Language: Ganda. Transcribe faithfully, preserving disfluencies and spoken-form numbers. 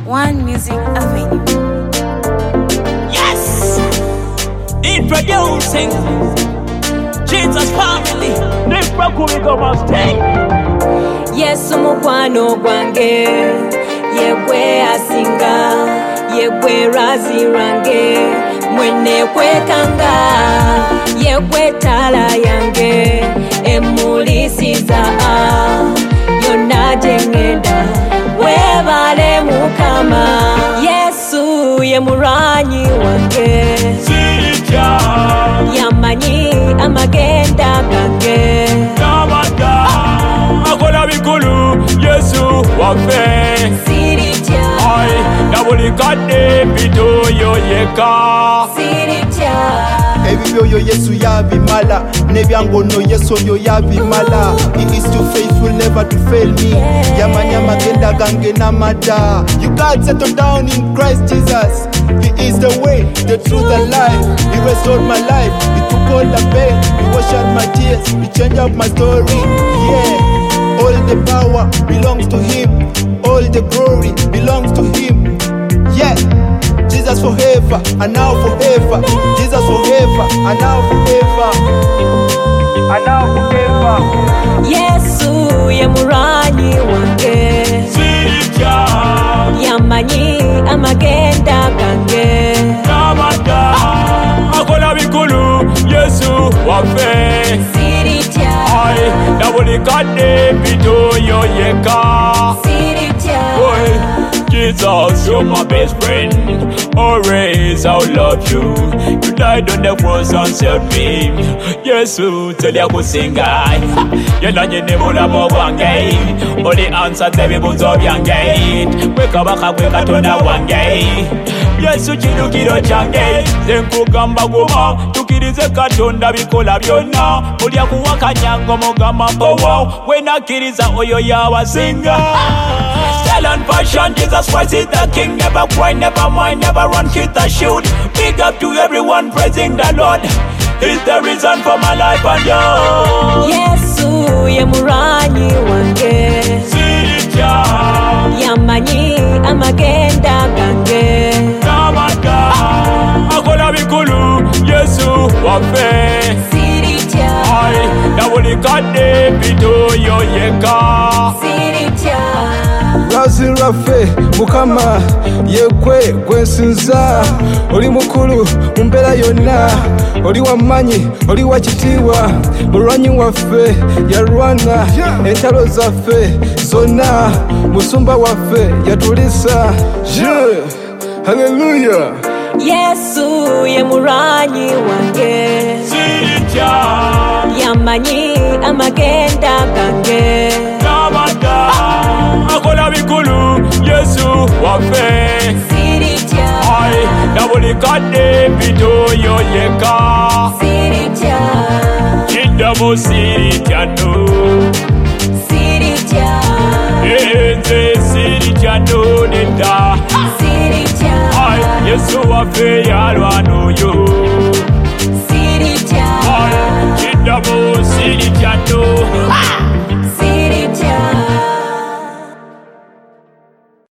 One Music Avenue. Yes! Introducing Jesus Family. This Prakuriko must take. Yes, mukwano gwange yegwe asinga yegwe razi range mwene kwekanga yegwe tala yange emulisiza yonna jengenda webale mukama Yesu ye muranyi wange Sirija yamanyi amagenda gange Namada Akola bikulu Yesu wafe Sirija Ay, nabuli kade bitoyo yeka Sirija Ebibyoyo Yesu yabimala nebyangono Yesu oyo yabimala. He is too faithful never to fail me. Yamanya magenda gange namada. You got settled down in Christ Jesus. He is the way, the truth and life. He restored my life. He took all the pain. He washed out my tears. He changed up my story. Yeah. All the power belongs to him. All the glory belongs to him. Yeah. Jesus forever and now forever. Jesus forever and now forever. And now forever. Yesu ye muranyi wange Sirija yamanyi amagenda gange Namada Akola bikulu Yesu wafe Sirija Ay, nabuli kade bitoyo yeka Sirija Boy, Jesus, you're my best friend. Always I'll love you. You died on the cross and set me. Yesu, tell you go sing I. You're not your neighbor, I'm a one gate. Only answer the people of young gate. Wake up, wake up to that one gate. Yesu chino kiro change. Zenku gamba goma. Tukirize katonda bikola byonna. Mulya kuwaka nyango mogama powo. Wena kiriza oyo yawa singa. Style and passion, Jesus Christ is the King. Never cry, never mind, never run, hit the shoot. Big up to everyone praising the Lord. He's the reason for my life and yours. Yesu ye muranyi wange Sirija yamanyi amagenda gange Namada Akola bikulu Yesu wafe Sirija Ay, nabuli kade bitoyo yeka Sirija Razi rafe mukama yekwe gwensinza oli mukulu mumbera yonna oli wamanyi oli wakitiibwa mulwanyi waffe yalwana entalo zaffe zonna musumba waffe yatulisa je haleluya Yesu ye muranyi wange Sirija yamanyi amagenda gange Namada Akola bikulu Yesu wafe Sirija Ay, nabuli kade bitoyo yeka Sirija Kidamo Sirija no Sirija Enze Sirija no nenda Sirija Ay, Yesu wafe yalwano yo Sirija Ay, Kidamo Sirija no